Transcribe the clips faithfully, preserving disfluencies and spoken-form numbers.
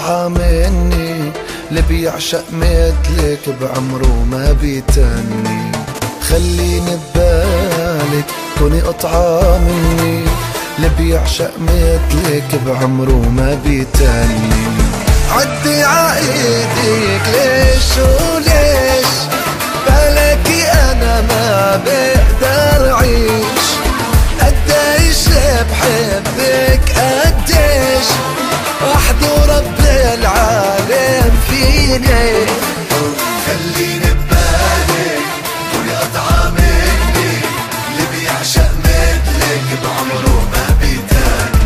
قطعة مني، اللي بيعشق مثلك بعمره ما بيتني. خليني ببالك كوني قطعة مني، اللي بيعشق مثلك بعمره ما بيتني. عدي عايدك ليش وليش، بلكي انا ما بقدر اعيش. قديش بحبك قديش، وحده رب العالم فيني. خليني ببالك كوني قطعة مني، اللي بيعشق مثلك بعمره ما بيتني.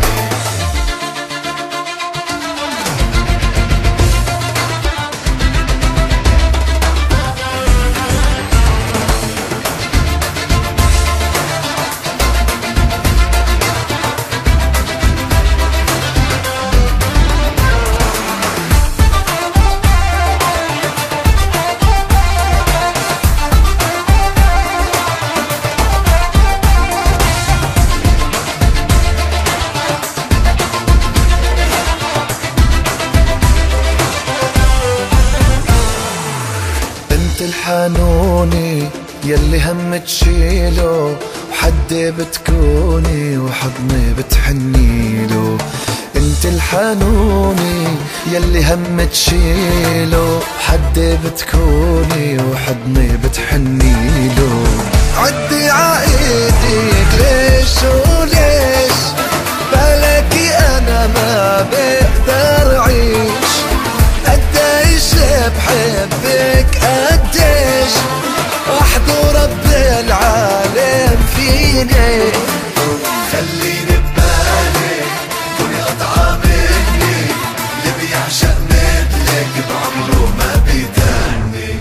الحنوني يلي هم تشيله، وحدي بتكوني وحضني بتحنيله. انت الحنوني يلي هم تشيله، وحدي بتكوني وحضني بتحنيله. عدي عايدك ليش وليش، بلكي انا ما بقدر اعيش. قديش بحبك قديش، وحده رب العالم فيني. خليني ببالك كوني قطعة مني، اللي بيعشق مثلك بعمره ما بيتني.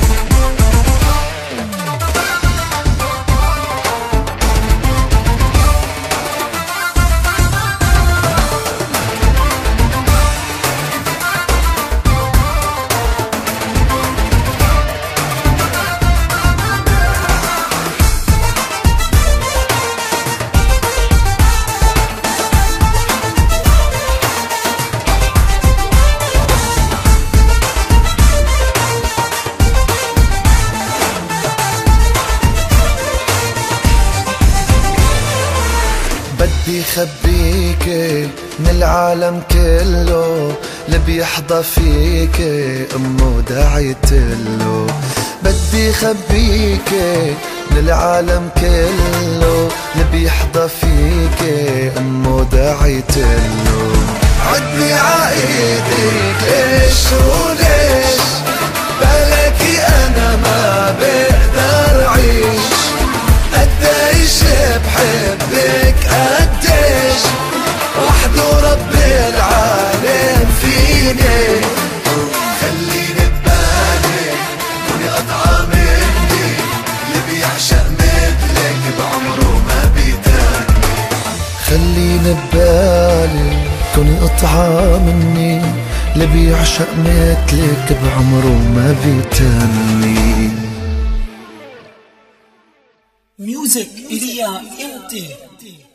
بدي خبيكي من العالم كله، اللي بيحظى فيكي امه دعيتله. بدي خبيكي من العالم كله، اللي بيحظى فيكي امه دعيتله. عدي عايدك ليش وليش، بلكي انا ما بقدر اعيش. قديش بحبك قديش، وحده رب العالم فيني. خليني ببالك كوني قطعة مني، اللي بيعشق مثلك بعمره ما بيتني. خليني ببالي كوني قطعة مني، اللي بيعشق مثلك بعمره ما بيتني. ميوزك إليا إنتي.